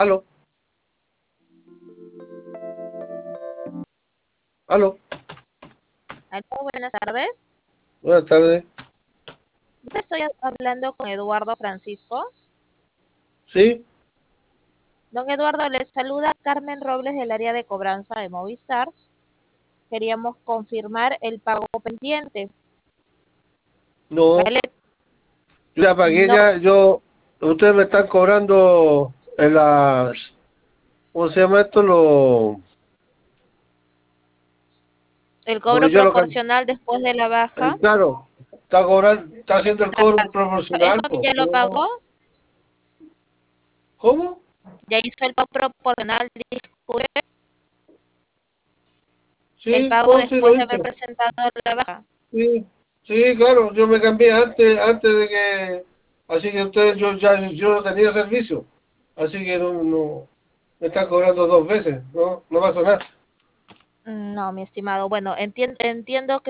Aló, aló, Aló, buenas tardes. buenas tardes. Estoy hablando con Eduardo Francisco. Sí, Don Eduardo, le saluda Carmen Robles del área de cobranza de Movistar. Queríamos confirmar el pago pendiente. no, ¿Vale? yo ya pagué, No, ustedes me están cobrando en las, ¿cómo se llama esto? el Porque cobro yo proporcional después de la baja. claro, está cobrando, está haciendo el cobro ¿Eso proporcional, pues. ya lo pagó? ¿Cómo? ¿Ya hizo el pago proporcional? Disculpe, el Sí, pago no, sí lo después de haber hice. presentado la baja. Sí, sí, claro, yo me cambié antes de que, así que ustedes, yo no tenía servicio, así que no, me están cobrando dos veces, no pasa nada. No, mi estimado. Bueno, entiendo que